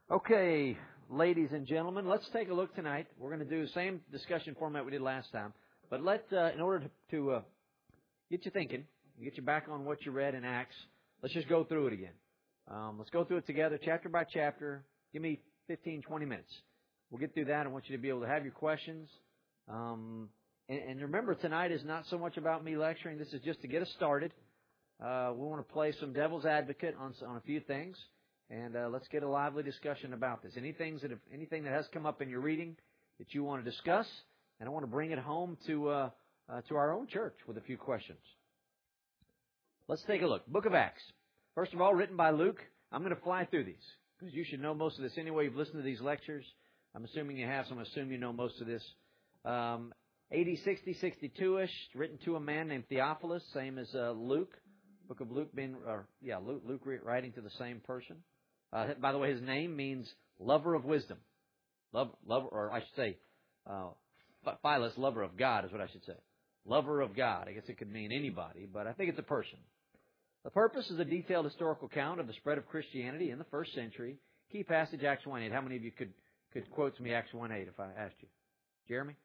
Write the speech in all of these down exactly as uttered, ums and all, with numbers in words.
Okay, ladies and gentlemen, let's take a look tonight. We're going to do the same discussion format we did last time. But let, uh, in order to, to uh, get you thinking, get you back on what you read in Acts, let's just go through it again. Um, let's go through it together, chapter by chapter. Give me fifteen, twenty minutes. We'll get through that. I want you to be able to have your questions. Um, and, and remember, tonight is not so much about me lecturing. This is just to get us started. Uh, we want to play some devil's advocate on, on a few things. And uh, let's get a lively discussion about this. Anything that have, anything that has come up in your reading that you want to discuss, and I want to bring it home to uh, uh, to our own church with a few questions. Let's take a look. Book of Acts. First of all, written by Luke. I'm going to fly through these because you should know most of this anyway. You've listened to these lectures. I'm assuming you have, so I'm assuming you know most of this. Um, A D sixty, sixty-two-ish, written to a man named Theophilus, same as uh, Luke. Book of Luke being, or yeah, Luke, Luke writing to the same person. Uh, by the way, his name means lover of wisdom. Love, lover, or I should say, uh, Philus, lover of God is what I should say. Lover of God. I guess it could mean anybody, but I think it's a person. The purpose is a detailed historical account of the spread of Christianity in the first century. Key passage, Acts one eight. How many of you could, could quote to me Acts one eight if I asked you? Jeremy?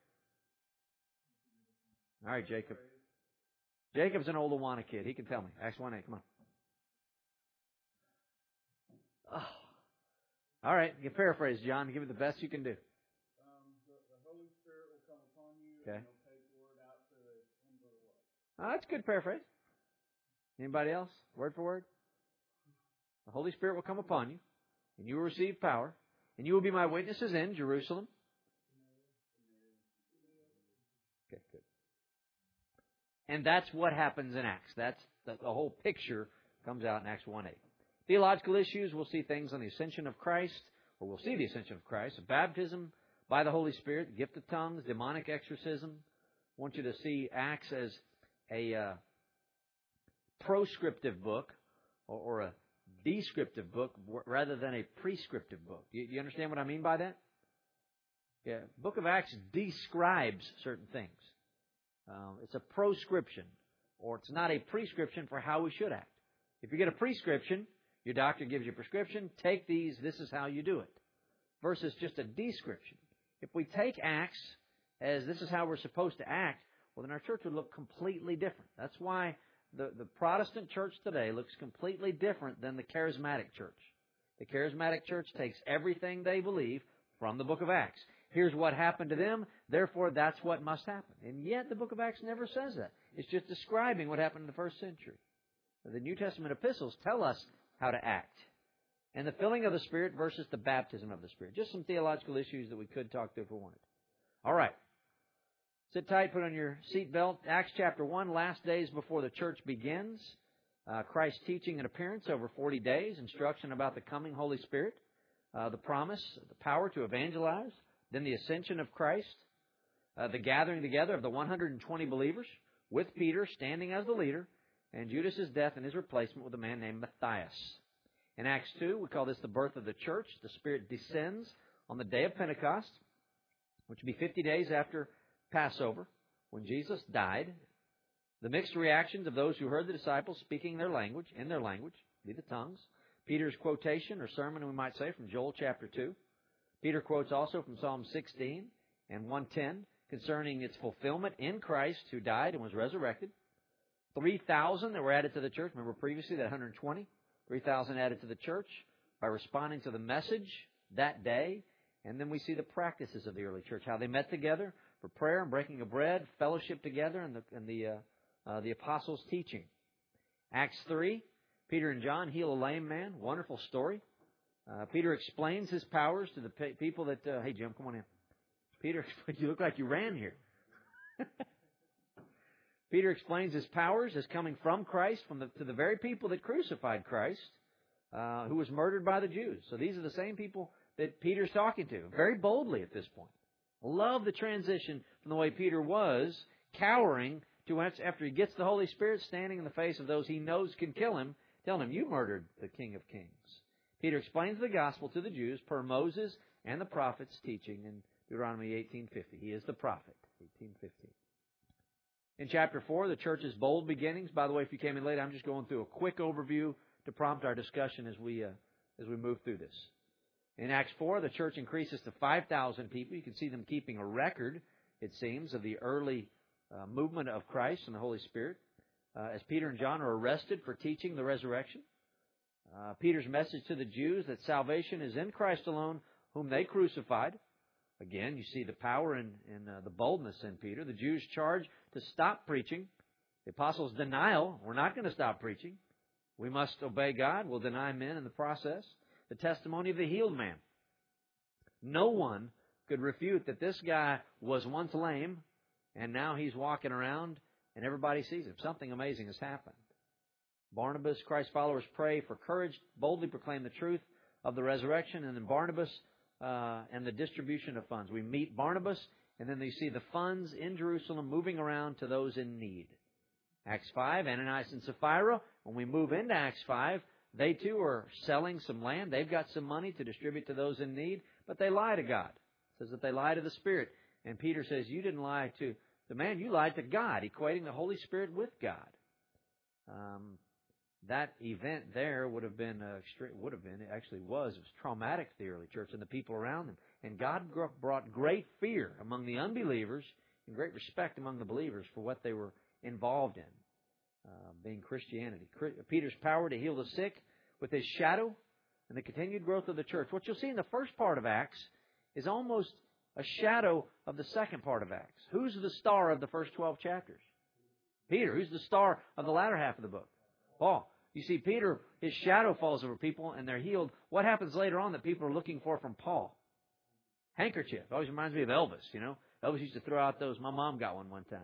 All right, Jacob. Jacob's an old Awana kid. He can tell me. Acts one eight. Come on. Oh. All right, you can paraphrase, John. Give it the best you can do. Um, the, the Holy Spirit will come upon you, okay. And He'll take the word out to the ends of the world. Oh, that's a good paraphrase. Anybody else? Word for word? The Holy Spirit will come upon you, and you will receive power, and you will be my witnesses in Jerusalem. Okay, good. And that's what happens in Acts. That's the, the whole picture comes out in Acts one eight. Theological issues, we'll see things on the ascension of Christ, or we'll see the ascension of Christ, baptism by the Holy Spirit, gift of tongues, demonic exorcism. I want you to see Acts as a uh, proscriptive book, or, or a descriptive book, rather than a prescriptive book. Do you, do you understand what I mean by that? Yeah, Book of Acts describes certain things. Um, it's a proscription, or it's not a prescription for how we should act. If you get a prescription, your doctor gives you a prescription, take these, this is how you do it. Versus just a description. If we take Acts as this is how we're supposed to act, well then our church would look completely different. That's why the, the Protestant church today looks completely different than the charismatic church. The charismatic church takes everything they believe from the book of Acts. Here's what happened to them, therefore that's what must happen. And yet the book of Acts never says that. It's just describing what happened in the first century. The New Testament epistles tell us how to act. And the filling of the Spirit versus the baptism of the Spirit. Just some theological issues that we could talk through if we wanted. All right. Sit tight, put on your seatbelt. Acts chapter one, last days before the church begins. Uh, Christ's teaching and appearance over forty days. Instruction about the coming Holy Spirit. Uh, the promise, the power to evangelize. Then the ascension of Christ. Uh, the gathering together of the one hundred twenty believers with Peter standing as the leader. And Judas' death and his replacement with a man named Matthias. In Acts two, we call this the birth of the church. The Spirit descends on the day of Pentecost, which would be fifty days after Passover, when Jesus died. The mixed reactions of those who heard the disciples speaking their language, in their language, be the tongues. Peter's quotation or sermon, we might say, from Joel chapter two. Peter quotes also from Psalm sixteen and one ten concerning its fulfillment in Christ who died and was resurrected. three thousand that were added to the church. Remember previously that one hundred twenty? three thousand added to the church by responding to the message that day. And then we see the practices of the early church, how they met together for prayer and breaking of bread, fellowship together, and the, and the, uh, uh, the apostles' teaching. Acts three, Peter and John heal a lame man. Wonderful story. Uh, Peter explains his powers to the pe- people that... Uh, hey, Jim, come on in. Peter, you look like you ran here. Peter explains his powers as coming from Christ from the, to the very people that crucified Christ, uh, who was murdered by the Jews. So these are the same people that Peter's talking to, very boldly at this point. Love the transition from the way Peter was, cowering, to after he gets the Holy Spirit, standing in the face of those he knows can kill him, telling him, you murdered the King of Kings. Peter explains the gospel to the Jews per Moses and the prophets' teaching in Deuteronomy eighteen fifty. He is the prophet, eighteen fifteen. In chapter four, the church's bold beginnings. By the way, if you came in late, I'm just going through a quick overview to prompt our discussion as we uh, as we move through this. In Acts four, the church increases to five thousand people. You can see them keeping a record, it seems, of the early uh, movement of Christ and the Holy Spirit. Uh, as Peter and John are arrested for teaching the resurrection. Uh, Peter's message to the Jews that salvation is in Christ alone, whom they crucified. Again, you see the power and, and uh, the boldness in Peter. The Jews charge to stop preaching. The apostles' denial, we're not going to stop preaching. We must obey God. We'll deny men in the process. The testimony of the healed man. No one could refute that this guy was once lame and now he's walking around and everybody sees him. Something amazing has happened. Barnabas, Christ's followers pray for courage, boldly proclaim the truth of the resurrection, and then Barnabas uh, and the distribution of funds. We meet Barnabas, and then you see the funds in Jerusalem moving around to those in need. Acts five, Ananias and Sapphira. When we move into Acts five, they too are selling some land. They've got some money to distribute to those in need, but they lie to God. It says that they lie to the Spirit. And Peter says, you didn't lie to the man, you lied to God, equating the Holy Spirit with God. Um, that event there would have been, uh, would have been, it actually was, it was traumatic to the early church and the people around them. And God brought great fear among the unbelievers and great respect among the believers for what they were involved in, uh, being Christianity. Peter's power to heal the sick with his shadow and the continued growth of the church. What you'll see in the first part of Acts is almost a shadow of the second part of Acts. Who's the star of the first twelve chapters? Peter. Who's the star of the latter half of the book? Paul. You see, Peter, his shadow falls over people and they're healed. What happens later on that people are looking for from Paul? Handkerchief. It always reminds me of Elvis, you know. Elvis used to throw out those. My mom got one one time.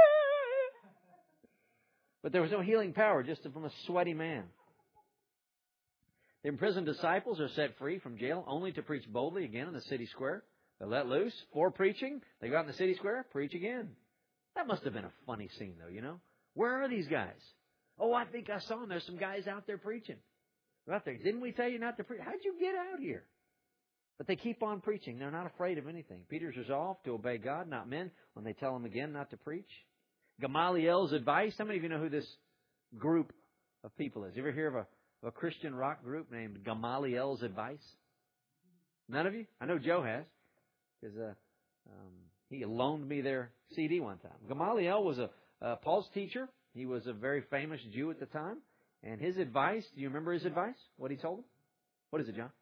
But there was no healing power, just from a sweaty man. The imprisoned disciples are set free from jail only to preach boldly again in the city square. They're let loose for preaching. They go out in the city square, preach again. That must have been a funny scene, though, you know. Where are these guys? Oh, I think I saw them. There's some guys out there preaching. They're out there. Didn't we tell you not to preach? How'd you get out here? But they keep on preaching. They're not afraid of anything. Peter's resolved to obey God, not men, when they tell him again not to preach. Gamaliel's advice. How many of you know who this group of people is? You ever hear of a, a Christian rock group named Gamaliel's Advice? None of you? I know Joe has. Because uh, um, he loaned me their C D one time. Gamaliel was a uh, Paul's teacher. He was a very famous Jew at the time. And his advice, do you remember his advice? What he told him? What is it, John?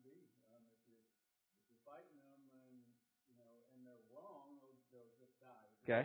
Okay.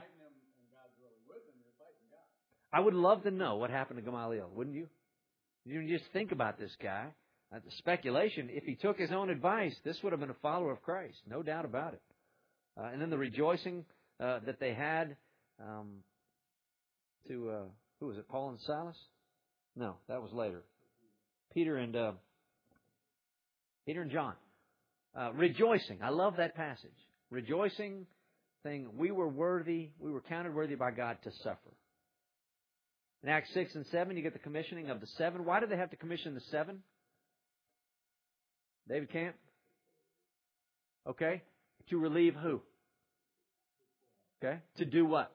I would love to know what happened to Gamaliel, wouldn't you? You just think about this guy. Uh, the speculation, if he took his own advice, this would have been a follower of Christ. No doubt about it. Uh, and then the rejoicing uh, that they had um, to, uh, who was it, Paul and Silas? No, that was later. Peter and uh, Peter and John. Uh, rejoicing. I love that passage. Rejoicing, saying we were worthy, we were counted worthy by God to suffer. In Acts six and seven, you get the commissioning of the seven. Why did they have to commission the seven? David Camp? Okay. To relieve who? Okay. To do what?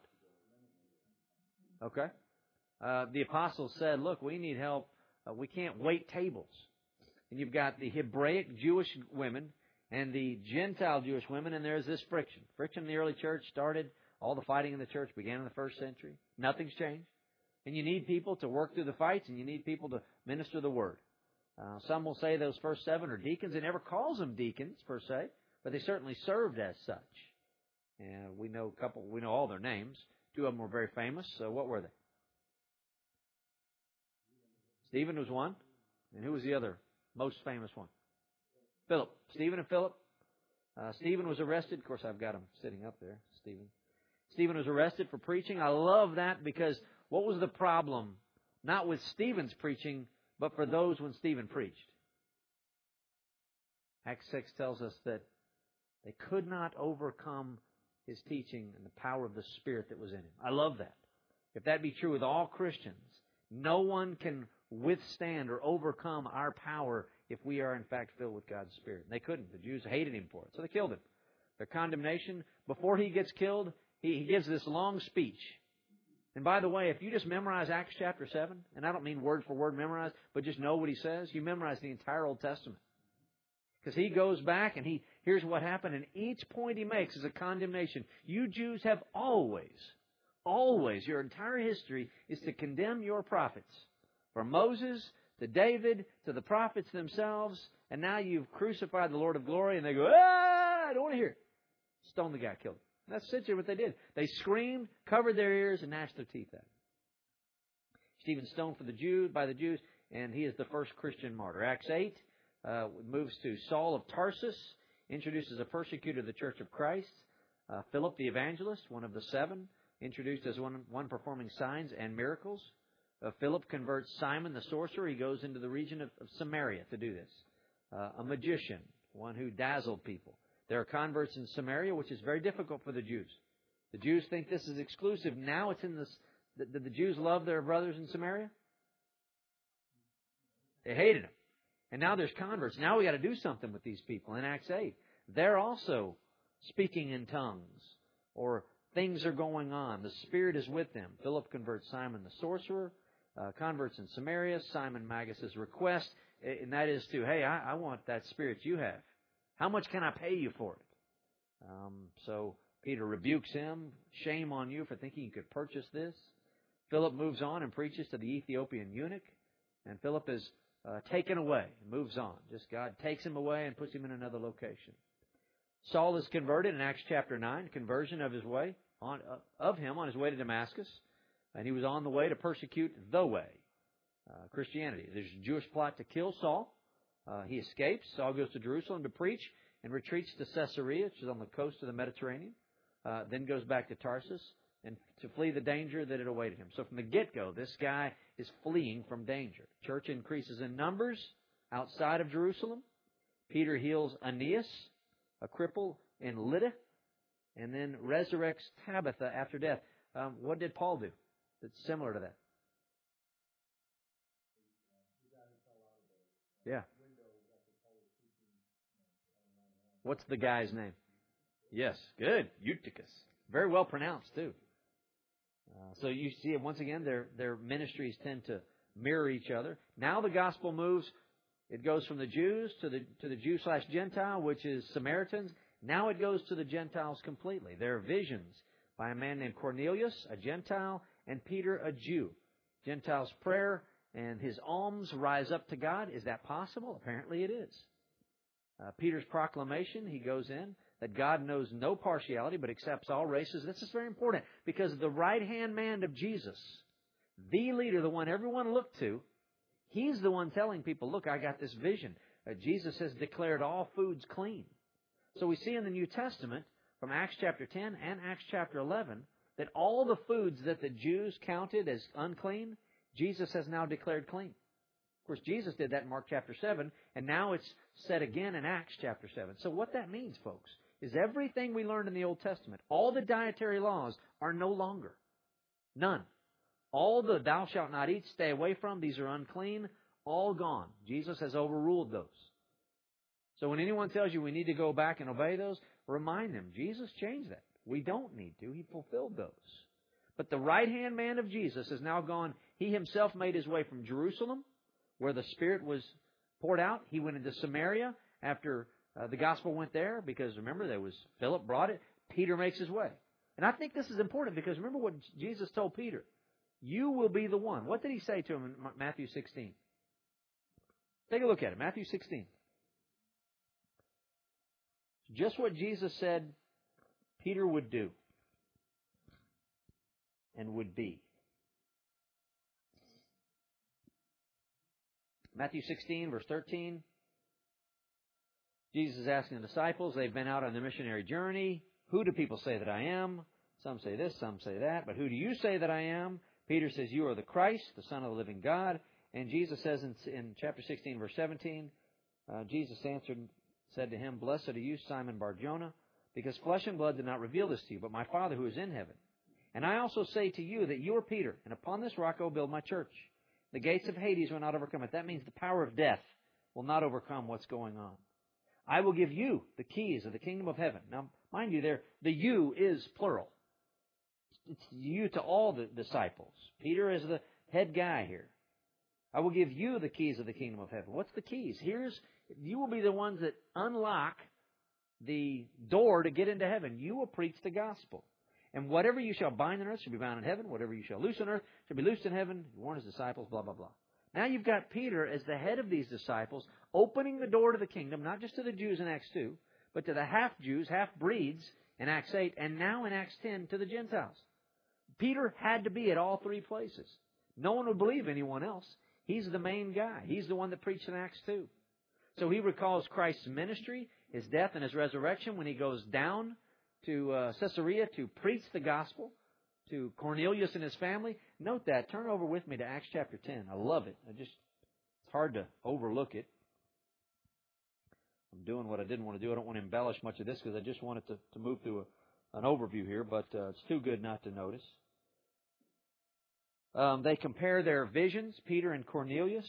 Okay. Uh, the apostles said, look, we need help. Uh, we can't wait tables. And you've got the Hebraic Jewish women and the Gentile Jewish women, and there's this friction. Friction in the early church started. All the fighting in the church began in the first century. Nothing's changed. And you need people to work through the fights, and you need people to minister the Word. Uh, some will say those first seven are deacons. It never calls them deacons, per se, but they certainly served as such. And we know a couple, we know all their names. Two of them were very famous. So what were they? Stephen was one. And who was the other most famous one? Philip. Stephen and Philip. Uh, Stephen was arrested. Of course, I've got him sitting up there, Stephen. Stephen was arrested for preaching. I love that because what was the problem? Not with Stephen's preaching, but for those when Stephen preached. Acts six tells us that they could not overcome his teaching and the power of the Spirit that was in him. I love that. If that be true with all Christians, no one can withstand or overcome our power if we are in fact filled with God's Spirit. And they couldn't. The Jews hated him for it, so they killed him. Their condemnation, before he gets killed, he, he gives this long speech. And by the way, if you just memorize Acts chapter seven, and I don't mean word for word memorize, but just know what he says, you memorize the entire Old Testament. Because he goes back and he here's what happened, and each point he makes is a condemnation. You Jews have always, always, your entire history is to condemn your prophets. From Moses to David to the prophets themselves, and now you've crucified the Lord of glory, and they go, ah, I don't want to hear it. Stone the guy, killed him. That's essentially what they did. They screamed, covered their ears, and gnashed their teeth at him. Stephen stoned for the Jews by the Jews, and he is the first Christian martyr. Acts eight uh, moves to Saul of Tarsus, introduces a persecutor of the Church of Christ. Uh, Philip the evangelist, one of the seven, introduced as one, one performing signs and miracles. Uh, Philip converts Simon the sorcerer. He goes into the region of, of Samaria to do this. Uh, a magician, one who dazzled people. There are converts in Samaria, which is very difficult for the Jews. The Jews think this is exclusive. Now it's in this. Did the Jews love their brothers in Samaria? They hated them. And now there's converts. Now we got to do something with these people. In Acts eight, they're also speaking in tongues, or things are going on. The Spirit is with them. Philip converts Simon the sorcerer. Uh, converts in Samaria. Simon Magus' request, and that is to, hey, I, I want that Spirit you have. How much can I pay you for it? Um, so Peter rebukes him. Shame on you for thinking you could purchase this. Philip moves on and preaches to the Ethiopian eunuch. And Philip is uh, taken away and moves on. Just God takes him away and puts him in another location. Saul is converted in Acts chapter nine. Conversion of his way on uh, of him on his way to Damascus. And he was on the way to persecute the way, uh, Christianity. There's a Jewish plot to kill Saul. Uh, he escapes. Saul goes to Jerusalem to preach and retreats to Caesarea, which is on the coast of the Mediterranean. Uh, then goes back to Tarsus and to flee the danger that had awaited him. So from the get-go, this guy is fleeing from danger. Church increases in numbers outside of Jerusalem. Peter heals Aeneas, a cripple in Lydda, and then resurrects Tabitha after death. Um, what did Paul do that's similar to that? Yeah. What's the guy's name? Yes, good. Eutychus. Very well pronounced, too. Uh, so you see, once again, their their ministries tend to mirror each other. Now the gospel moves. It goes from the Jews to the to the Jew slash Gentile, which is Samaritans. Now it goes to the Gentiles completely. There are visions by a man named Cornelius, a Gentile, and Peter, a Jew. Gentiles' prayer and his alms rise up to God. Is that possible? Apparently it is. Uh, Peter's proclamation, he goes in, that God knows no partiality but accepts all races. This is very important because the right-hand man of Jesus, the leader, the one everyone looked to, he's the one telling people, look, I got this vision. Uh, Jesus has declared all foods clean. So we see in the New Testament, from Acts chapter ten and Acts chapter eleven, that all the foods that the Jews counted as unclean, Jesus has now declared clean. Of course, Jesus did that in Mark chapter seven, and now it's said again in Acts chapter seven. So what that means, folks, is everything we learned in the Old Testament, all the dietary laws are no longer. None. All the thou shalt not eat, stay away from, these are unclean, all gone. Jesus has overruled those. So when anyone tells you we need to go back and obey those, remind them, Jesus changed that. We don't need to. He fulfilled those. But the right-hand man of Jesus has now gone. He himself made his way from Jerusalem, where the Spirit was poured out. He went into Samaria after uh, the gospel went there, because remember, there was Philip brought it. Peter makes his way. And I think this is important because remember what Jesus told Peter. You will be the one. What did he say to him in Matthew sixteen? Take a look at it. Matthew sixteen. Just what Jesus said Peter would do and would be. Matthew sixteen, verse thirteen. Jesus is asking the disciples, they've been out on their missionary journey. Who do people say that I am? Some say this, some say that. But who do you say that I am? Peter says, you are the Christ, the Son of the living God. And Jesus says in, in chapter sixteen, verse seventeen, uh, Jesus answered and said to him, blessed are you, Simon Bar-Jonah, because flesh and blood did not reveal this to you, but my Father who is in heaven. And I also say to you that you are Peter, and upon this rock I will build my church. The gates of Hades will not overcome it. That means the power of death will not overcome what's going on. I will give you the keys of the kingdom of heaven. Now, mind you, there the you is plural. It's you to all the disciples. Peter is the head guy here. I will give you the keys of the kingdom of heaven. What's the keys? Here's You will be the ones that unlock the door to get into heaven. You will preach the gospel. And whatever you shall bind on earth shall be bound in heaven. Whatever you shall loose on earth shall be loosed in heaven. Warn his disciples, blah, blah, blah. Now you've got Peter as the head of these disciples, opening the door to the kingdom, not just to the Jews in Acts two, but to the half-Jews, half-breeds in Acts eight, and now in Acts ten to the Gentiles. Peter had to be at all three places. No one would believe anyone else. He's the main guy. He's the one that preached in Acts two. So he recalls Christ's ministry, His death and His resurrection when He goes down to uh, Caesarea to preach the gospel to Cornelius and his family. Note that. Turn over with me to Acts chapter ten. I love it. I just it's hard to overlook it. I'm doing what I didn't want to do. I don't want to embellish much of this because I just wanted to, to move through a, an overview here, but uh, it's too good not to notice. Um, they compare their visions, Peter and Cornelius.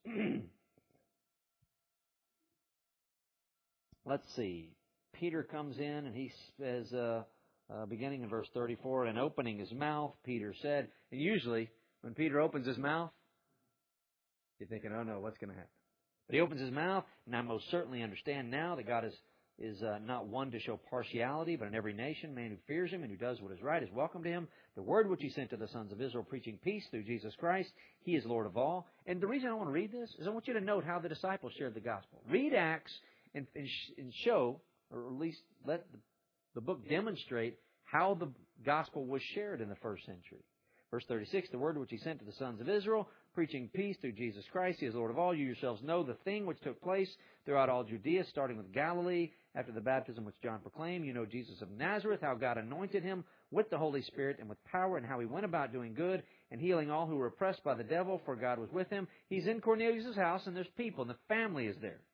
Let's see. Peter comes in and he says, uh, uh, beginning in verse thirty-four, and opening his mouth, Peter said, and usually when Peter opens his mouth, you're thinking, oh no, what's going to happen? But he opens his mouth, and I most certainly understand now that God is is uh, not one to show partiality, but in every nation, man who fears Him and who does what is right is welcome to Him. The word which He sent to the sons of Israel, preaching peace through Jesus Christ, He is Lord of all. And the reason I want to read this is I want you to note how the disciples shared the gospel. Read Acts and, and, and show, or at least let the, the book demonstrate how the gospel was shared in the first century. Verse thirty-six, the word which He sent to the sons of Israel, preaching peace through Jesus Christ, He is Lord of all. You yourselves know the thing which took place throughout all Judea, starting with Galilee, after the baptism which John proclaimed. You know Jesus of Nazareth, how God anointed Him with the Holy Spirit and with power, and how He went about doing good and healing all who were oppressed by the devil, for God was with Him. He's in Cornelius' house, and there's people, and the family is there.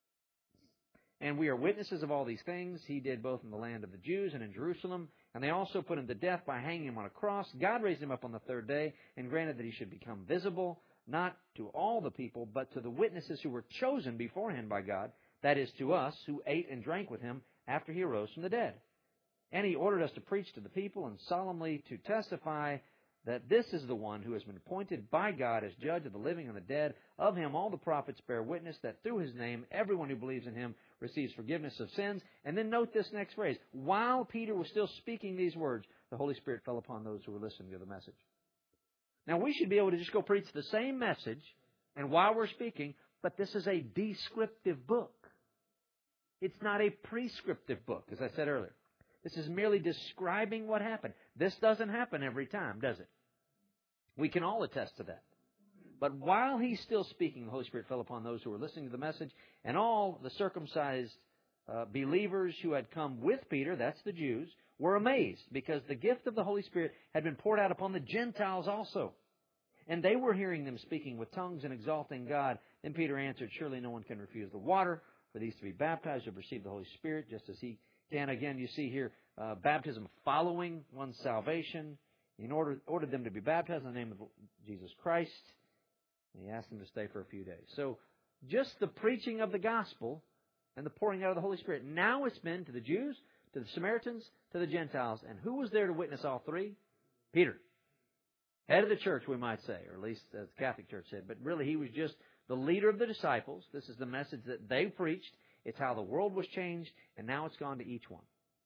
And we are witnesses of all these things He did both in the land of the Jews and in Jerusalem. And they also put Him to death by hanging Him on a cross. God raised Him up on the third day and granted that He should become visible, not to all the people, but to the witnesses who were chosen beforehand by God, that is, to us who ate and drank with Him after He arose from the dead. And He ordered us to preach to the people and solemnly to testify that this is the one who has been appointed by God as judge of the living and the dead. Of Him all the prophets bear witness that through His name everyone who believes in Him receives forgiveness of sins. And then note this next phrase. While Peter was still speaking these words, the Holy Spirit fell upon those who were listening to the message. Now we should be able to just go preach the same message, and while we're speaking, but this is a descriptive book. It's not a prescriptive book, as I said earlier. This is merely describing what happened. This doesn't happen every time, does it? We can all attest to that. But while He's still speaking, the Holy Spirit fell upon those who were listening to the message, and all the circumcised uh, believers who had come with Peter, that's the Jews, were amazed because the gift of the Holy Spirit had been poured out upon the Gentiles also. And they were hearing them speaking with tongues and exalting God. Then Peter answered, surely no one can refuse the water for these to be baptized or receive the Holy Spirit, just as he can. Again, you see here, uh, baptism following one's salvation. He ordered, ordered them to be baptized in the name of Jesus Christ. And He asked them to stay for a few days. So, just the preaching of the gospel and the pouring out of the Holy Spirit. Now it's been to the Jews, to the Samaritans, to the Gentiles. And who was there to witness all three? Peter. Head of the church, we might say, or at least as the Catholic Church said. But really, he was just the leader of the disciples. This is the message that they preached. It's how the world was changed, and now it's gone to each one.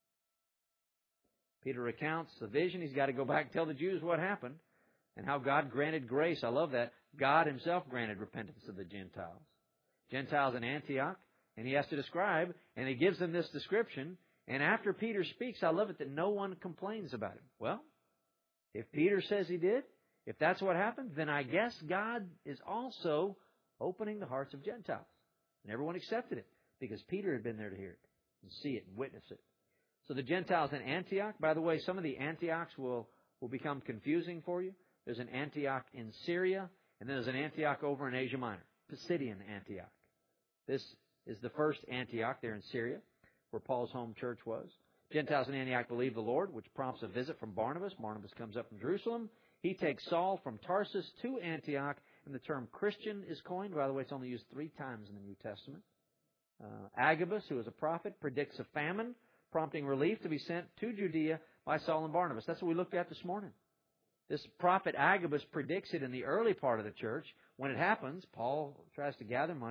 Peter recounts the vision. He's got to go back and tell the Jews what happened and how God granted grace. I love that. God Himself granted repentance to the Gentiles. Gentiles in Antioch, and he has to describe, and he gives them this description. And after Peter speaks, I love it that no one complains about him. Well, if Peter says he did, if that's what happened, then I guess God is also opening the hearts of Gentiles. And everyone accepted it because Peter had been there to hear it and see it and witness it. So the Gentiles in Antioch, by the way, some of the Antiochs will, will become confusing for you. There's an Antioch in Syria, and then there's an Antioch over in Asia Minor, Pisidian Antioch. This is the first Antioch there in Syria, where Paul's home church was. Gentiles in Antioch believe the Lord, which prompts a visit from Barnabas. Barnabas comes up from Jerusalem. He takes Saul from Tarsus to Antioch, and the term Christian is coined. By the way, it's only used three times in the New Testament. Uh, Agabus, who is a prophet, predicts a famine, prompting relief to be sent to Judea by Saul and Barnabas. That's what we looked at this morning. This prophet Agabus predicts it in the early part of the church. When it happens, Paul tries to gather money,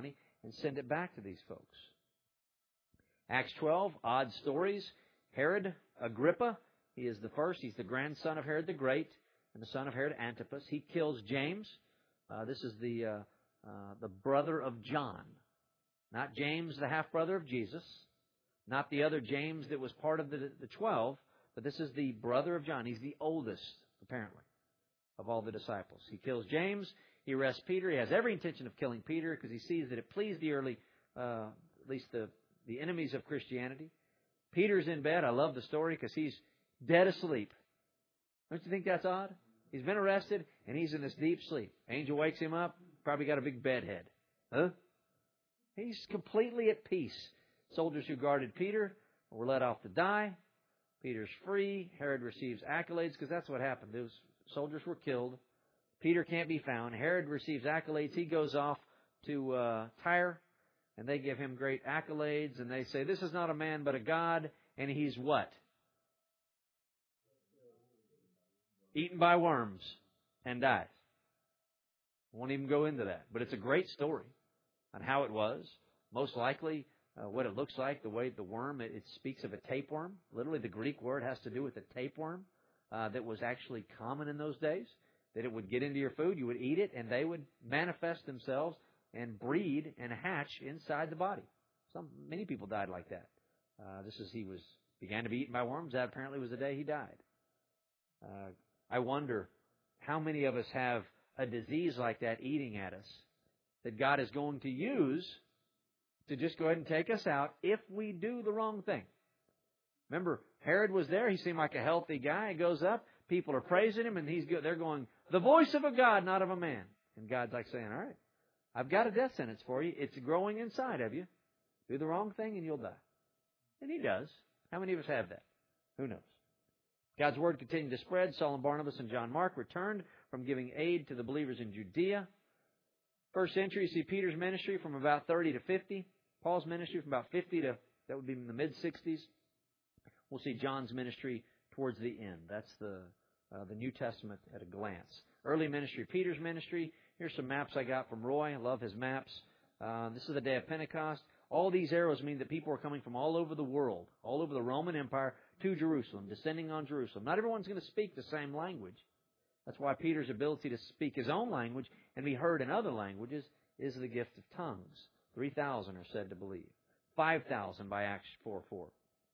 and send it back to these folks. Acts twelve, odd stories. Herod Agrippa, he is the first. He's the grandson of Herod the Great and the son of Herod Antipas. He kills James. Uh, this is the uh, uh, the brother of John. Not James, the half-brother of Jesus. Not the other James that was part of the, the twelve. But this is the brother of John. He's the oldest, apparently, of all the disciples. He kills James. He arrests Peter. He has every intention of killing Peter because he sees that it pleased the early, uh, at least the, the enemies of Christianity. Peter's in bed. I love the story because he's dead asleep. Don't you think that's odd? He's been arrested and he's in this deep sleep. Angel wakes him up. Probably got a big bed head. Huh? He's completely at peace. Soldiers who guarded Peter were let off to die. Peter's free. Herod receives accolades because that's what happened. Those soldiers were killed. Peter can't be found. Herod receives accolades. He goes off to uh, Tyre, and they give him great accolades, and they say, this is not a man but a god, and he's what? Eaten by worms and dies. I won't even go into that. But it's a great story on how it was. Most likely, uh, what it looks like, the way the worm, it, it speaks of a tapeworm. Literally, the Greek word has to do with a tapeworm uh, that was actually common in those days. That it would get into your food, you would eat it, and they would manifest themselves and breed and hatch inside the body. Some many people died like that. Uh, this is he was began to be eaten by worms. That apparently was the day he died. Uh, I wonder how many of us have a disease like that eating at us that God is going to use to just go ahead and take us out if we do the wrong thing. Remember, Herod was there. He seemed like a healthy guy. He goes up. People are praising him, and he's go- they're going, the voice of a God, not of a man. And God's like saying, all right, I've got a death sentence for you. It's growing inside of you. Do the wrong thing, and you'll die. And he does. How many of us have that? Who knows? God's word continued to spread. Saul and Barnabas and John Mark returned from giving aid to the believers in Judea. First century, you see Peter's ministry from about thirty to fifty. Paul's ministry from about fifty to, that would be in the mid-sixties. We'll see John's ministry towards the end. That's the uh, the New Testament at a glance. Early ministry, Peter's ministry. Here's some maps I got from Roy. I love his maps. Uh, this is the day of Pentecost. All these arrows mean that people are coming from all over the world, all over the Roman Empire, to Jerusalem, descending on Jerusalem. Not everyone's going to speak the same language. That's why Peter's ability to speak his own language and be heard in other languages is the gift of tongues. three thousand are said to believe. five thousand by Acts four four.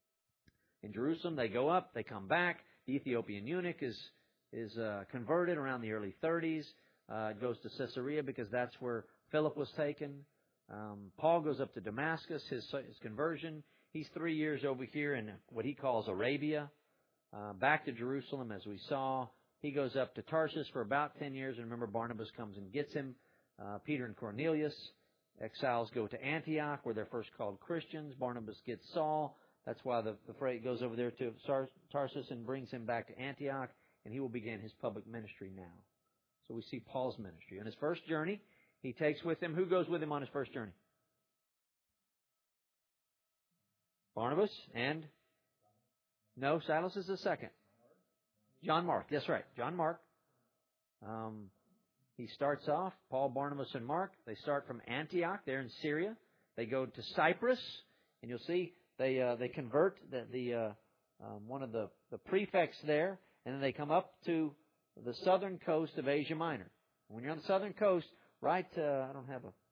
In Jerusalem, they go up, they come back. The Ethiopian eunuch is is uh, converted around the early thirties. Uh, goes to Caesarea because that's where Philip was taken. Um, Paul goes up to Damascus, his, his conversion. He's three years over here in what he calls Arabia. Uh, back to Jerusalem, as we saw. He goes up to Tarsus for about ten years. And remember, Barnabas comes and gets him. Uh, Peter and Cornelius. Exiles go to Antioch, where they're first called Christians. Barnabas gets Saul. That's why the, the freight goes over there to Tarsus and brings him back to Antioch. And he will begin his public ministry now. So we see Paul's ministry. On his first journey, he takes with him, who goes with him on his first journey? Barnabas and, no, Silas is the second. John Mark, that's right, John Mark. Um, he starts off, Paul, Barnabas, and Mark. They start from Antioch, there in Syria. They go to Cyprus, and you'll see they uh, they convert the, the uh, um, one of the, the prefects there, and then they come up to the southern coast of Asia Minor. When you're on the southern coast, right, uh, I don't have a...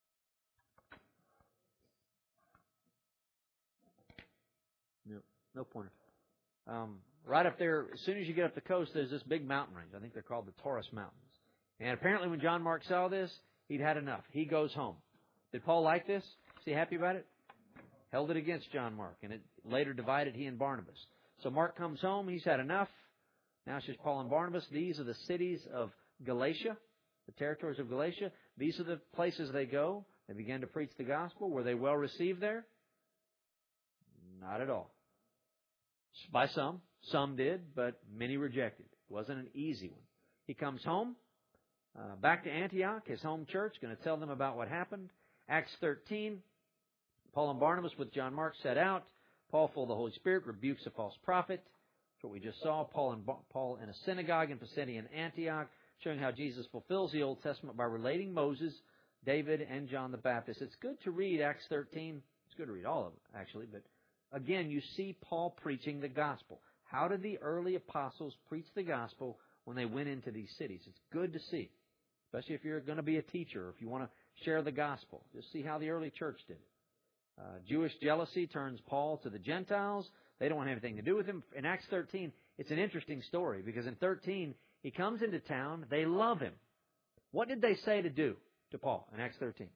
No, no pointer. Um, right up there, as soon as you get up the coast, there's this big mountain range. I think they're called the Taurus Mountains. And apparently when John Mark saw this, he'd had enough. He goes home. Did Paul like this? Is he happy about it? Held it against John Mark, and it later divided he and Barnabas. So Mark comes home. He's had enough. Now it's just Paul and Barnabas. These are the cities of Galatia, the territories of Galatia. These are the places they go. They began to preach the gospel. Were they well received there? Not at all. By some. Some did, but many rejected. It wasn't an easy one. He comes home, uh, back to Antioch, his home church, going to tell them about what happened. Acts thirteen, Paul and Barnabas with John Mark set out. Paul, full of the Holy Spirit, rebukes a false prophet. That's what we just saw. Paul and Paul in a synagogue in Pisidian Antioch, showing how Jesus fulfills the Old Testament by relating Moses David and John the Baptist. It's good to read Acts thirteen. It's good to read all of it, actually. But again, you see Paul preaching the gospel. How did the early apostles preach the gospel when they went into these cities? It's good to see, especially if you're going to be a teacher or if you want to share the gospel. Just see how the early church did it. Uh, Jewish jealousy turns Paul to the Gentiles. They don't want anything to do with him. In Acts thirteen, it's an interesting story because in thirteen, he comes into town. They love him. What did they say to do to Paul in Acts thirteen?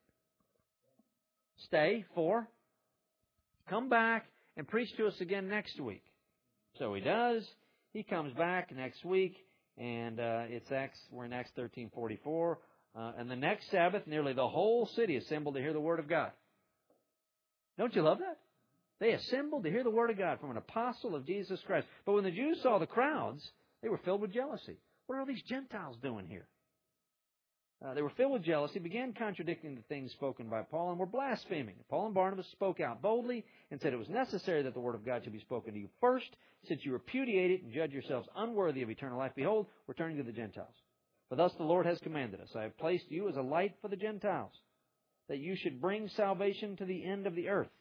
Stay for, come back and preach to us again next week. So he does. He comes back next week, and uh, it's Acts. We're in Acts thirteen forty-four. Uh, and the next Sabbath, nearly the whole city assembled to hear the word of God. Don't you love that? They assembled to hear the word of God from an apostle of Jesus Christ. But when the Jews saw the crowds, they were filled with jealousy. What are all these Gentiles doing here? Uh, they were filled with jealousy, began contradicting the things spoken by Paul, and were blaspheming. Paul and Barnabas spoke out boldly and said it was necessary that the word of God should be spoken to you first, since you repudiate it and judge yourselves unworthy of eternal life. Behold, we're turning to the Gentiles. For thus the Lord has commanded us, I have placed you as a light for the Gentiles, that you should bring salvation to the end of the earth.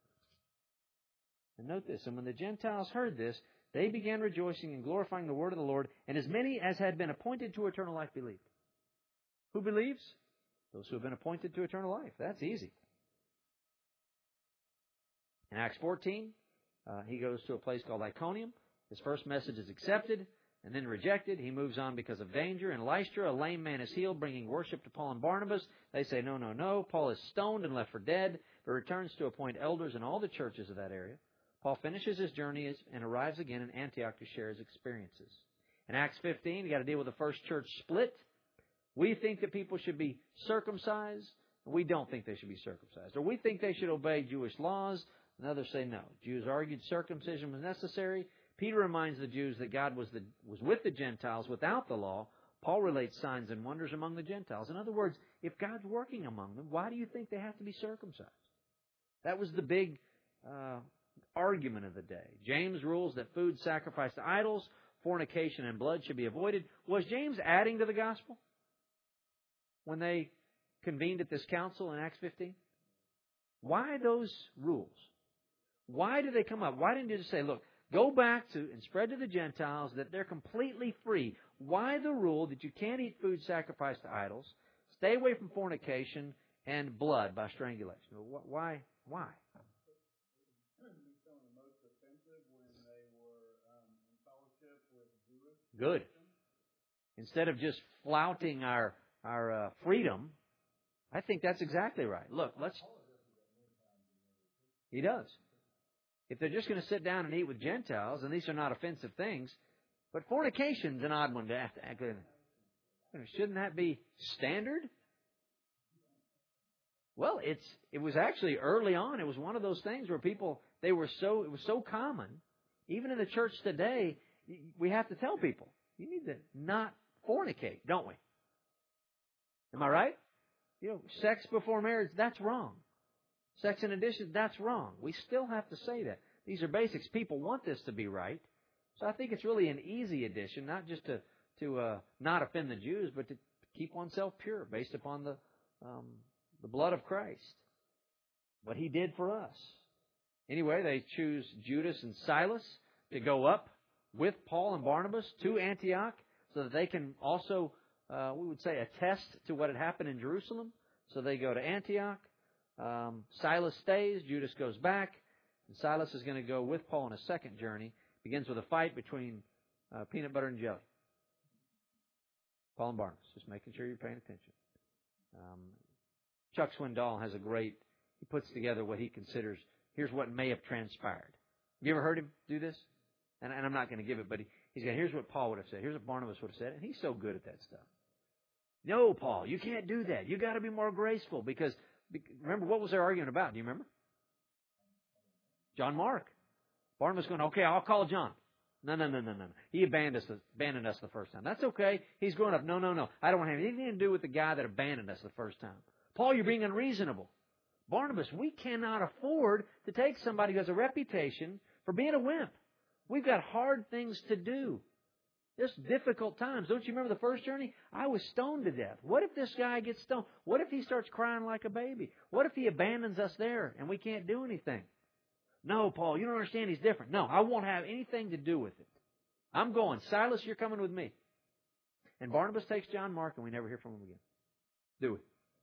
And note this, and when the Gentiles heard this, they began rejoicing and glorifying the word of the Lord, and as many as had been appointed to eternal life believed. Who believes? Those who have been appointed to eternal life. That's easy. In Acts fourteen, uh, he goes to a place called Iconium. His first message is accepted and then rejected. He moves on because of danger. In Lystra, a lame man is healed, bringing worship to Paul and Barnabas. They say, no, no, no. Paul is stoned and left for dead, but returns to appoint elders in all the churches of that area. Paul finishes his journey and arrives again in Antioch to share his experiences. In Acts fifteen, you got to deal with the first church split. We think that people should be circumcised, and we don't think they should be circumcised. Or we think they should obey Jewish laws, and others say no. Jews argued circumcision was necessary. Peter reminds the Jews that God was the, was with the Gentiles without the law. Paul relates signs and wonders among the Gentiles. In other words, if God's working among them, why do you think they have to be circumcised? That was the big uh, argument of the day. James rules that food sacrificed to idols, fornication, and blood should be avoided. Was James adding to the gospel when they convened at this council in Acts fifteen? Why those rules? Why did they come up? Why didn't you just say, look, go back to and spread to the Gentiles that they're completely free? Why the rule that you can't eat food sacrificed to idols, stay away from fornication and blood by strangulation? Why? Why? Good. Instead of just flouting our our uh, freedom, I think that's exactly right. Look, let's. He does. If they're just going to sit down and eat with Gentiles, and these are not offensive things, but fornication's an odd one to have to act in. Shouldn't that be standard? Well, it's it was actually early on. It was one of those things where people they were so it was so common. Even in the church today, we have to tell people you need to not fornicate, don't we? Am I right? You know, sex before marriage, that's wrong. Sex in addition, that's wrong. We still have to say that. These are basics. People want this to be right. So I think it's really an easy addition, not just to, to uh, not offend the Jews, but to keep oneself pure based upon the, um, the blood of Christ. What He did for us. Anyway, they choose Judas and Silas to go up with Paul and Barnabas to Antioch so that they can also Uh, we would say, attest to what had happened in Jerusalem. So they go to Antioch. Um, Silas stays. Judas goes back. And Silas is going to go with Paul on a second journey. Begins with a fight between uh, peanut butter and jelly. Paul and Barnabas. Just making sure you're paying attention. Um, Chuck Swindoll has a great, he puts together what he considers, here's what may have transpired. Have you ever heard him do this? And, and I'm not going to give it, but he, he's got, here's what Paul would have said. Here's what Barnabas would have said. And he's so good at that stuff. No, Paul, you can't do that. You got to be more graceful because, remember, what was their argument about? Do you remember? John Mark. Barnabas going, okay, I'll call John. No, no, no, no, no. He abandoned us, abandoned us the first time. That's okay. He's growing up. No, no, no. I don't want to have anything to do with the guy that abandoned us the first time. Paul, you're being unreasonable. Barnabas, we cannot afford to take somebody who has a reputation for being a wimp. We've got hard things to do. Just difficult times. Don't you remember the first journey? I was stoned to death. What if this guy gets stoned? What if he starts crying like a baby? What if he abandons us there and we can't do anything? No, Paul, you don't understand. He's different. No, I won't have anything to do with it. I'm going. Silas, you're coming with me. And Barnabas takes John Mark and we never hear from him again. Do we?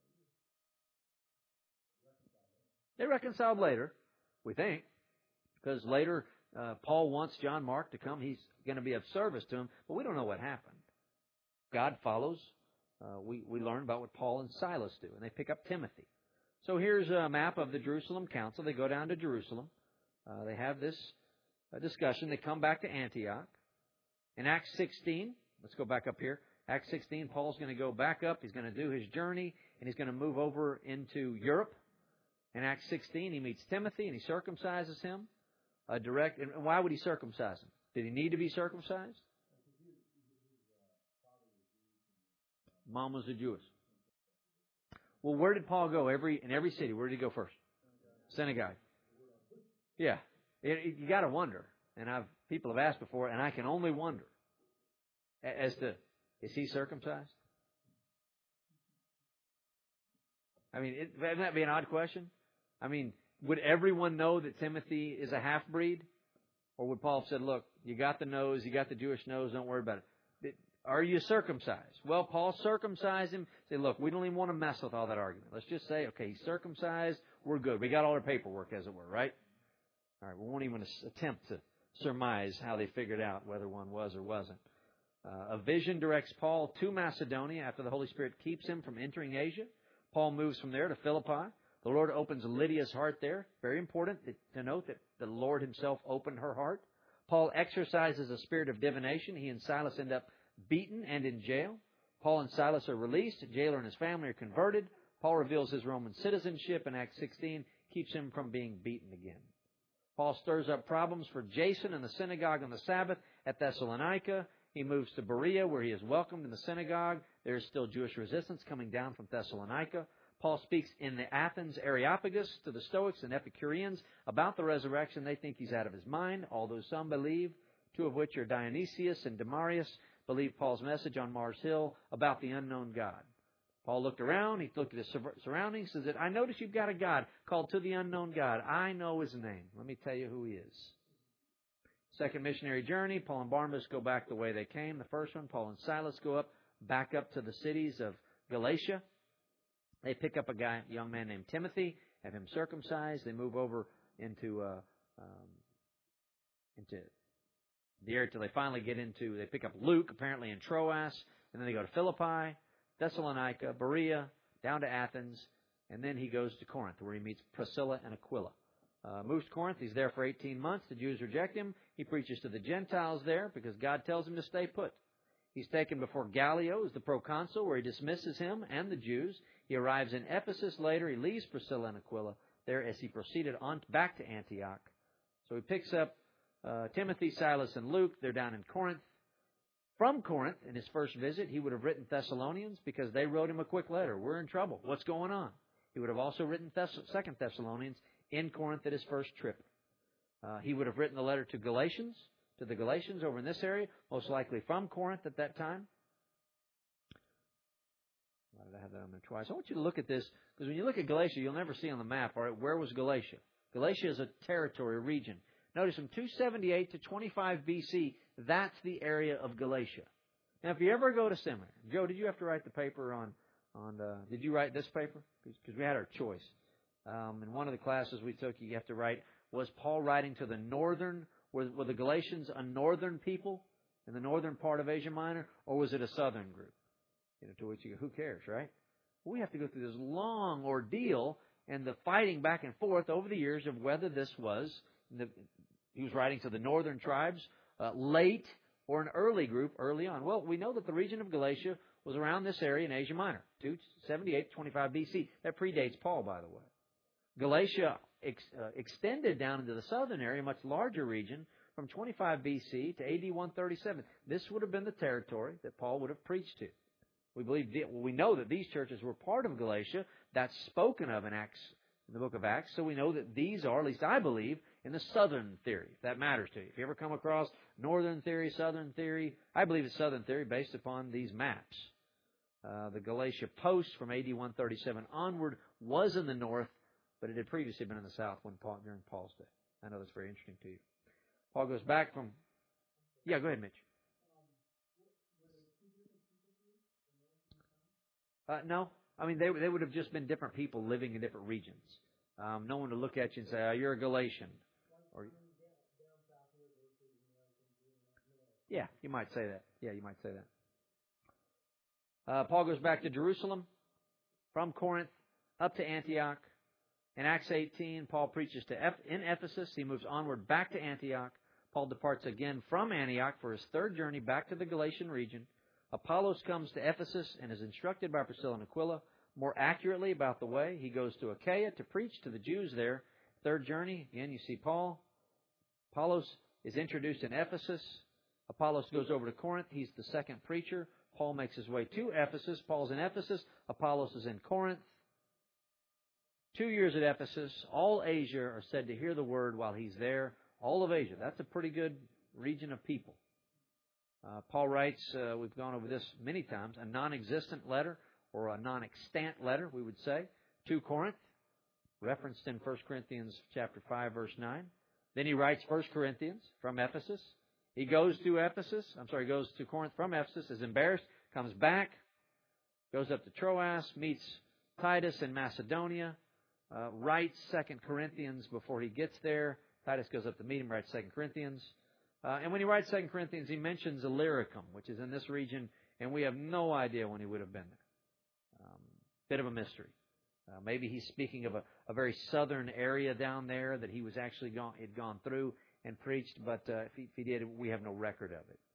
They reconciled later, we think, because later uh, Paul wants John Mark to come. He's going to be of service to him, but we don't know what happened. God follows. Uh, we, we learn about what Paul and Silas do, and they pick up Timothy. So here's a map of the Jerusalem Council. They go down to Jerusalem. Uh, they have this uh, discussion. They come back to Antioch. In Acts sixteen, let's go back up here. Acts sixteen, Paul's going to go back up. He's going to do his journey, and he's going to move over into Europe. In Acts sixteen, he meets Timothy, and he circumcises him. A direct, and why would he circumcise him? Did he need to be circumcised? Mom was a Jewess. Well, where did Paul go? Every in every city, where did he go first? Synagogue. Yeah, it, it, you got to wonder, and I've people have asked before, and I can only wonder as to, is he circumcised? I mean, it, wouldn't that be an odd question? I mean, would everyone know that Timothy is a half-breed? Or would Paul have said, look, you got the nose, you got the Jewish nose, don't worry about it. Are you circumcised? Well, Paul circumcised him. Say, look, we don't even want to mess with all that argument. Let's just say, okay, he's circumcised, we're good. We got all our paperwork, as it were, right? All right, we won't even attempt to surmise how they figured out whether one was or wasn't. Uh, a vision directs Paul to Macedonia after the Holy Spirit keeps him from entering Asia. Paul moves from there to Philippi. The Lord opens Lydia's heart there. Very important to note that the Lord Himself opened her heart. Paul exercises a spirit of divination. He and Silas end up beaten and in jail. Paul and Silas are released. The jailer and his family are converted. Paul reveals his Roman citizenship in Acts sixteen, keeps him from being beaten again. Paul stirs up problems for Jason in the synagogue on the Sabbath at Thessalonica. He moves to Berea, where he is welcomed in the synagogue. There is still Jewish resistance coming down from Thessalonica. Paul speaks in the Athens Areopagus to the Stoics and Epicureans about the resurrection. They think he's out of his mind, although some believe, two of which are Dionysius and Demarius, believe Paul's message on Mars Hill about the unknown God. Paul looked around, he looked at his surroundings, says that I notice you've got a God called to the unknown God. I know His name. Let me tell you who He is. Second missionary journey, Paul and Barnabas go back the way they came. The first one, Paul and Silas go up, back up to the cities of Galatia. They pick up a guy, a young man named Timothy, have him circumcised. They move over into uh, um, into the area till they finally get into. They pick up Luke, apparently in Troas, and then they go to Philippi, Thessalonica, Berea, down to Athens, and then he goes to Corinth, where he meets Priscilla and Aquila. Uh, moves to Corinth. He's there for eighteen months. The Jews reject him. He preaches to the Gentiles there because God tells him to stay put. He's taken before Gallio, who's the proconsul, where he dismisses him and the Jews. He arrives in Ephesus later. He leaves Priscilla and Aquila there as he proceeded on back to Antioch. So he picks up uh, Timothy, Silas, and Luke. They're down in Corinth. From Corinth, in his first visit, he would have written Thessalonians because they wrote him a quick letter. We're in trouble. What's going on? He would have also written Thess- Second Thessalonians in Corinth at his first trip. Uh, he would have written the letter to Galatians, to the Galatians over in this area, most likely from Corinth at that time. Why did I have that on there twice? I want you to look at this, because when you look at Galatia, you'll never see on the map, all right, where was Galatia? Galatia is a territory, a region. Notice from two seventy-eight to twenty-five B C, that's the area of Galatia. Now, if you ever go to seminary, Joe, did you have to write the paper on, on uh, did you write this paper? Because we had our choice. Um, in one of the classes we took, you have to write, was Paul writing to the northern, were, were the Galatians a northern people in the northern part of Asia Minor, or was it a southern group? You know, to which you go, who cares, right? We have to go through this long ordeal and the fighting back and forth over the years of whether this was, the, he was writing to the northern tribes, uh, late or an early group early on. Well, we know that the region of Galatia was around this area in Asia Minor, two seventy-eight to twenty-five B C. That predates Paul, by the way. Galatia ex, uh, extended down into the southern area, a much larger region, from twenty-five B C to A D one thirty-seven. This would have been the territory that Paul would have preached to. We believe, we know that these churches were part of Galatia. That's spoken of in Acts in the book of Acts. So we know that these are, at least I believe, in the southern theory, if that matters to you. If you ever come across northern theory, southern theory, I believe it's southern theory based upon these maps. Uh, the Galatia post from A D one thirty-seven onward was in the north, but it had previously been in the south when Paul, during Paul's day. I know that's very interesting to you. Paul goes back from... Yeah, go ahead, Mitch. Uh, no. I mean, they, they would have just been different people living in different regions. Um, no one to look at you and say, oh, you're a Galatian. Or, yeah, you might say that. Yeah, you might say that. Uh, Paul goes back to Jerusalem, from Corinth, up to Antioch. In Acts eighteen, Paul preaches to Eph- in Ephesus. He moves onward back to Antioch. Paul departs again from Antioch for his third journey back to the Galatian region. Apollos comes to Ephesus and is instructed by Priscilla and Aquila more accurately about the way. He goes to Achaia to preach to the Jews there. Third journey, again, you see Paul. Apollos is introduced in Ephesus. Apollos goes over to Corinth. He's the second preacher. Paul makes his way to Ephesus. Paul's in Ephesus. Apollos is in Corinth. Two years at Ephesus. All Asia are said to hear the word while he's there. All of Asia. That's a pretty good region of people. Uh, Paul writes, uh, we've gone over this many times, a non-existent letter, or a non-extant letter, we would say, to Corinth, referenced in First Corinthians chapter five, verse nine. Then he writes First Corinthians from Ephesus. He goes to Ephesus, I'm sorry, goes to Corinth from Ephesus, is embarrassed, comes back, goes up to Troas, meets Titus in Macedonia, uh, writes Second Corinthians before he gets there. Titus goes up to meet him, writes Second Corinthians. Uh, and when he writes Second Corinthians, he mentions Illyricum, which is in this region, and we have no idea when he would have been there. Um, bit of a mystery. Uh, maybe he's speaking of a, a very southern area down there that he was actually gone, had gone through and preached, but uh, if, he, if he did, we have no record of it.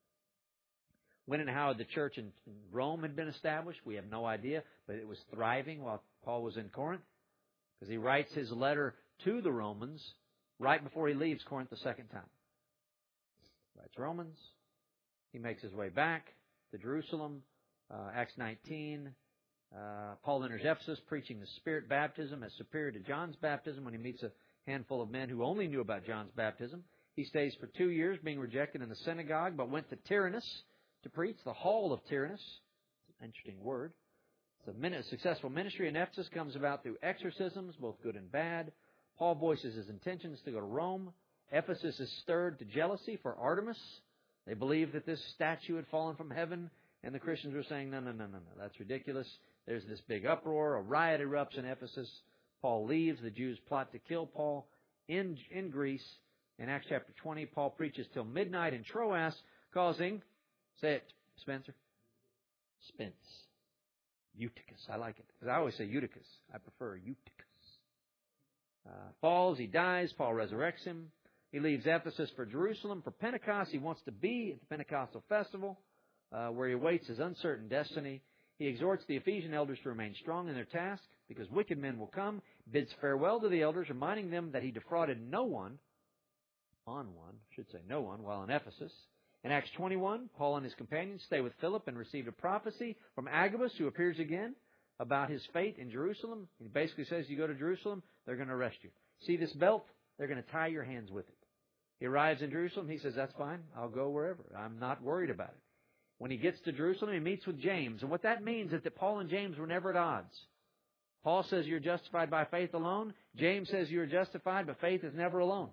When and how the church in, in Rome had been established, we have no idea, but it was thriving while Paul was in Corinth, because he writes his letter to the Romans right before he leaves Corinth the second time. Writes Romans. He makes his way back to Jerusalem. Uh, Acts nineteen. Uh, Paul enters Ephesus preaching the Spirit baptism as superior to John's baptism when he meets a handful of men who only knew about John's baptism. He stays for two years being rejected in the synagogue, but went to Tyrannus to preach, the hall of Tyrannus. It's an interesting word. It's a, min- a successful ministry in Ephesus comes about through exorcisms, both good and bad. Paul voices his intentions to go to Rome. Ephesus is stirred to jealousy for Artemis. They believe that this statue had fallen from heaven, and the Christians were saying, no, no, no, no, no, that's ridiculous. There's this big uproar. A riot erupts in Ephesus. Paul leaves. The Jews plot to kill Paul in, in Greece. In Acts chapter twenty, Paul preaches till midnight in Troas, causing, say it, Spencer, Spence, Eutychus. I like it, because I always say Eutychus. I prefer Eutychus. Uh, falls, he dies. Paul resurrects him. He leaves Ephesus for Jerusalem. For Pentecost, he wants to be at the Pentecostal festival, uh, where he awaits his uncertain destiny. He exhorts the Ephesian elders to remain strong in their task, because wicked men will come. Bids farewell to the elders, reminding them that he defrauded no one, on one, I should say no one, while in Ephesus. In Acts twenty-one, Paul and his companions stay with Philip and receive a prophecy from Agabus, who appears again, about his fate in Jerusalem. He basically says, you go to Jerusalem, they're going to arrest you. See this belt? They're going to tie your hands with it. He arrives in Jerusalem. He says, that's fine. I'll go wherever. I'm not worried about it. When he gets to Jerusalem, he meets with James. And what that means is that Paul and James were never at odds. Paul says you're justified by faith alone. James says you're justified, but faith is never alone.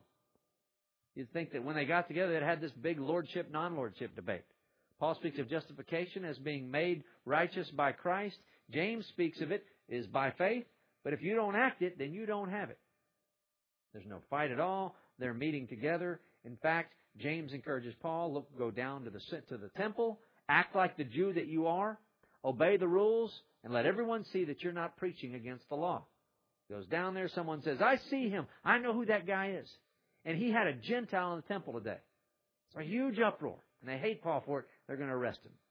You'd think that when they got together, they'd had this big lordship, non-lordship debate. Paul speaks of justification as being made righteous by Christ. James speaks of it as by faith, but if you don't act it, then you don't have it. There's no fight at all. They're meeting together. In fact, James encourages Paul, look, go down to the, to the temple, act like the Jew that you are, obey the rules, and let everyone see that you're not preaching against the law. Goes down there, someone says, I see him. I know who that guy is. And he had a Gentile in the temple today. It's a huge uproar. And they hate Paul for it. They're going to arrest him.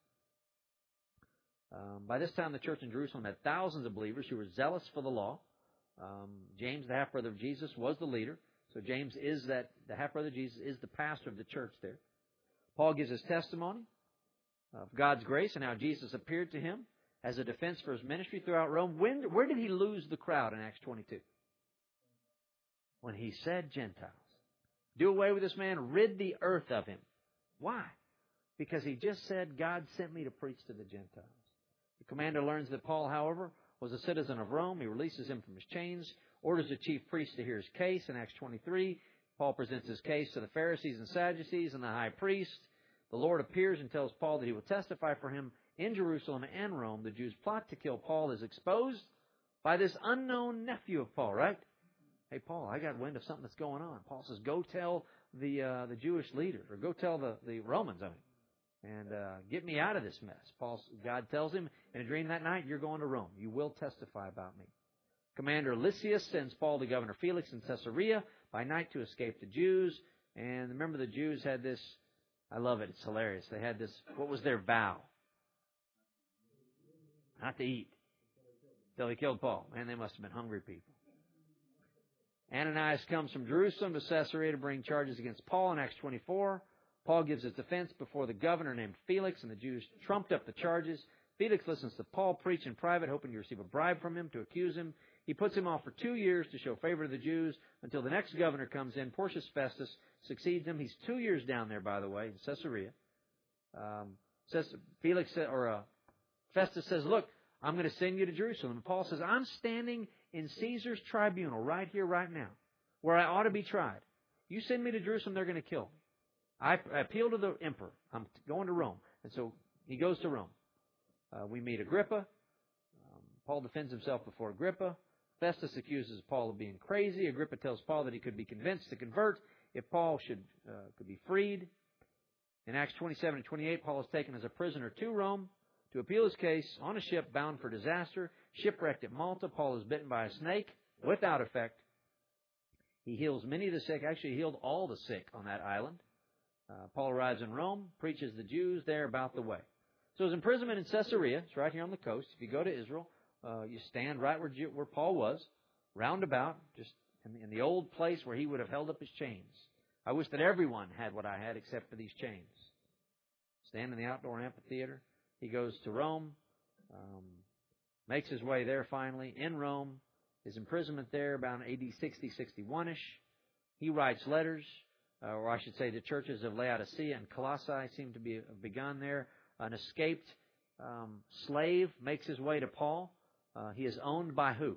Um, by this time, the church in Jerusalem had thousands of believers who were zealous for the law. Um, James, the half-brother of Jesus, was the leader. So James is that, the half-brother of Jesus is the pastor of the church there. Paul gives his testimony of God's grace and how Jesus appeared to him as a defense for his ministry throughout Rome. When, where did he lose the crowd in Acts twenty-two? when he said Gentiles. Do away with this man, rid the earth of him. Why? Because he just said, God sent me to preach to the Gentiles. The commander learns that Paul, however, was a citizen of Rome. He releases him from his chains, orders the chief priest to hear his case. In Acts twenty-three, Paul presents his case to the Pharisees and Sadducees and the high priest. The Lord appears and tells Paul that he will testify for him in Jerusalem and Rome. The Jews' plot to kill Paul is exposed by this unknown nephew of Paul, right? Hey, Paul, I got wind of something that's going on. Paul says, go tell the uh, the Jewish leaders, or go tell the, the Romans, I mean, and uh, get me out of this mess. Paul, God tells him in a dream that night, you're going to Rome. You will testify about me. Commander Lysias sends Paul to Governor Felix in Caesarea by night to escape the Jews. And remember, the Jews had this, I love it, it's hilarious. They had this, what was their vow? Not to eat till they killed Paul. Man, they must have been hungry people. Ananias comes from Jerusalem to Caesarea to bring charges against Paul in Acts twenty-four. Paul gives his defense before the governor named Felix, and the Jews trumped up the charges. Felix listens to Paul preach in private, hoping to receive a bribe from him to accuse him. He puts him off for two years to show favor to the Jews until the next governor comes in. Porcius Festus succeeds him. He's two years down there, by the way, in Caesarea. Um, says Felix or uh, Festus says, "Look, I'm going to send you to Jerusalem." And Paul says, "I'm standing in Caesar's tribunal right here, right now, where I ought to be tried. You send me to Jerusalem, they're going to kill me. I, I appeal to the emperor. I'm going to Rome." And so he goes to Rome. Uh, we meet Agrippa. Um, Paul defends himself before Agrippa. Festus accuses Paul of being crazy. Agrippa tells Paul that he could be convinced to convert if Paul should uh, could be freed. In Acts twenty-seven and twenty-eight, Paul is taken as a prisoner to Rome to appeal his case on a ship bound for disaster. Shipwrecked at Malta, Paul is bitten by a snake without effect. He heals many of the sick. Actually, he healed all the sick on that island. Uh, Paul arrives in Rome, preaches the Jews there about the way. So his imprisonment in Caesarea, it's right here on the coast. If you go to Israel, uh, you stand right where, where Paul was, roundabout, just in the, in the old place where he would have held up his chains. I wish that everyone had what I had except for these chains. Stand in the outdoor amphitheater. He goes to Rome, um, makes his way there finally. In Rome, his imprisonment there about A D sixty, sixty-one-ish. He writes letters, uh, or I should say the churches of Laodicea and Colossae seem to be have begun there. An escaped um, slave makes his way to Paul. Uh, he is owned by who?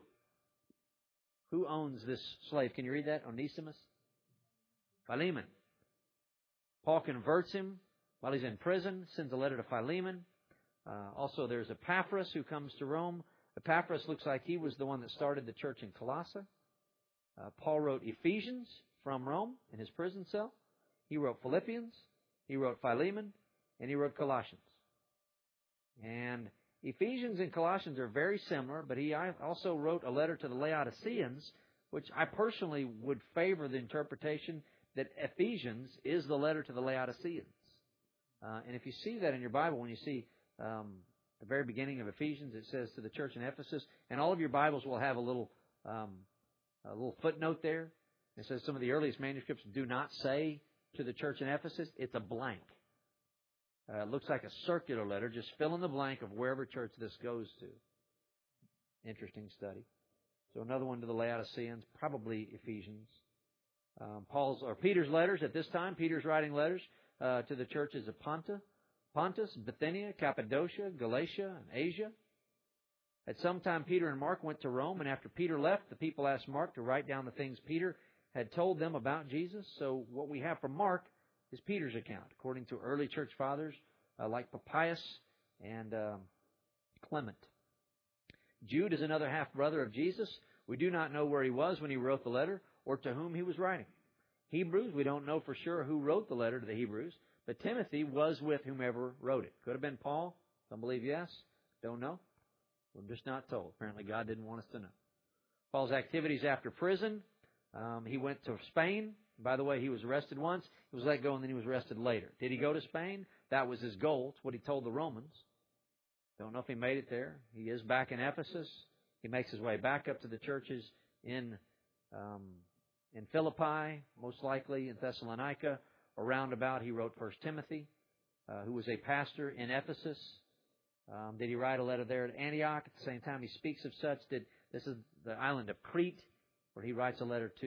Who owns this slave? Can you read that? Onesimus? Philemon. Paul converts him while he's in prison, sends a letter to Philemon. Uh, also, there's Epaphras who comes to Rome. Epaphras looks like he was the one that started the church in Colossae. Uh, Paul wrote Ephesians from Rome in his prison cell. He wrote Philippians. He wrote Philemon. And he wrote Colossians. And Ephesians and Colossians are very similar, but he also wrote a letter to the Laodiceans, which I personally would favor the interpretation that Ephesians is the letter to the Laodiceans. Uh, and if you see that in your Bible, when you see um, the very beginning of Ephesians, it says to the church in Ephesus, and all of your Bibles will have a little um, a little footnote there. It says some of the earliest manuscripts do not say to the church in Ephesus. It's a blank. Uh, it looks like a circular letter. Just fill in the blank of wherever church this goes to. Interesting study. So another one to the Laodiceans, probably Ephesians. Um, Paul's or Peter's letters at this time. Peter's writing letters uh, to the churches of Pontus, Pontus, Bithynia, Cappadocia, Galatia, and Asia. At some time, Peter and Mark went to Rome, and after Peter left, the people asked Mark to write down the things Peter had told them about Jesus. So what we have from Mark is Peter's account, according to early church fathers uh, like Papias and uh, Clement. Jude is another half-brother of Jesus. We do not know where he was when he wrote the letter or to whom he was writing. Hebrews, we don't know for sure who wrote the letter to the Hebrews, but Timothy was with whomever wrote it. Could have been Paul. Some believe yes. Don't know. We're just not told. Apparently God didn't want us to know. Paul's activities after prison. Um, he went to Spain. By the way, he was arrested once. He was let go and then he was arrested later. Did he go to Spain? That was his goal. It's what he told the Romans. Don't know if he made it there. He is back in Ephesus. He makes his way back up to the churches in um, in Philippi, most likely in Thessalonica. Around about, he wrote First Timothy, uh, who was a pastor in Ephesus. Um, did he write a letter there at Antioch? At the same time, he speaks of such. Did this is the island of Crete, where he writes a letter to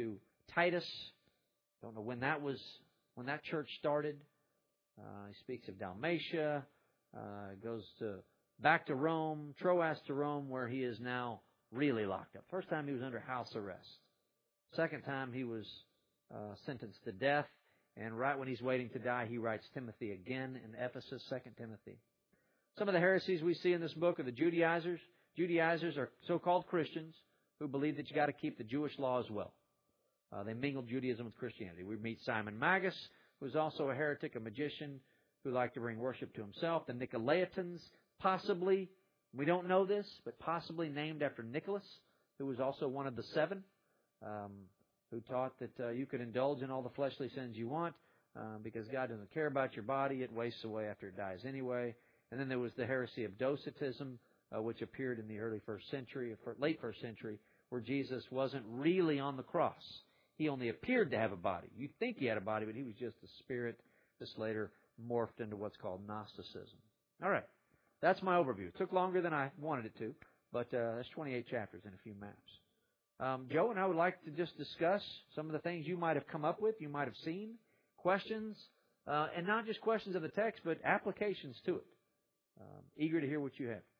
Titus. Don't know when that was, when that church started. Uh, he speaks of Dalmatia. Uh, goes to back to Rome, Troas to Rome, where he is now really locked up. First time he was under house arrest. Second time he was uh, sentenced to death. And right when he's waiting to die, he writes Timothy again in Ephesus, Second Timothy. Some of the heresies we see in this book are the Judaizers. Judaizers are so-called Christians who believe that you got to keep the Jewish law as well. Uh, they mingled Judaism with Christianity. We meet Simon Magus, who was also a heretic, a magician, who liked to bring worship to himself. The Nicolaitans, possibly, we don't know this, but possibly named after Nicholas, who was also one of the seven, um, who taught that uh, you could indulge in all the fleshly sins you want uh, because God doesn't care about your body. It wastes away after it dies anyway. And then there was the heresy of Docetism, uh, which appeared in the early first century, or late first century, where Jesus wasn't really on the cross. He only appeared to have a body. You'd think he had a body, but he was just a spirit. This later morphed into what's called Gnosticism. All right. That's my overview. It took longer than I wanted it to, but uh, that's twenty-eight chapters and a few maps. Um, Joe and I would like to just discuss some of the things you might have come up with, you might have seen, questions, uh, and not just questions of the text, but applications to it. Um, eager to hear what you have.